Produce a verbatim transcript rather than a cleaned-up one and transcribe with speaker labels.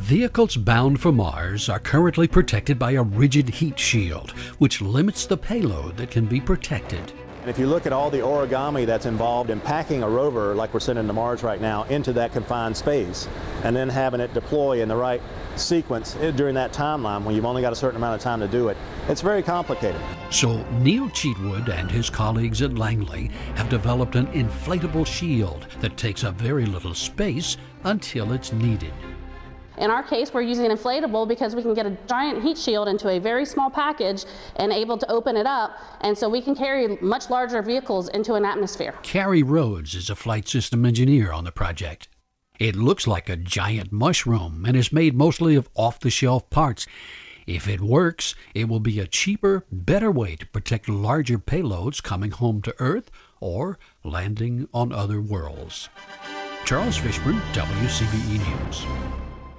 Speaker 1: Vehicles bound for Mars are currently protected by a rigid heat shield, which limits the payload that can be protected.
Speaker 2: And if you look at all the origami that's involved in packing a rover like we're sending to Mars right now into that confined space and then having it deploy in the right sequence during that timeline when you've only got a certain amount of time to do it, it's very complicated.
Speaker 1: So Neil Cheatwood and his colleagues at Langley have developed an inflatable shield that takes up very little space until it's needed.
Speaker 3: In our case, we're using an inflatable because we can get a giant heat shield into a very small package and able to open it up, and so we can carry much larger vehicles into an atmosphere.
Speaker 1: Carrie Rhodes is a flight system engineer on the project. It looks like a giant mushroom and is made mostly of off-the-shelf parts. If it works, it will be a cheaper, better way to protect larger payloads coming home to Earth or landing on other worlds. Charles Fishburne, W C B E News.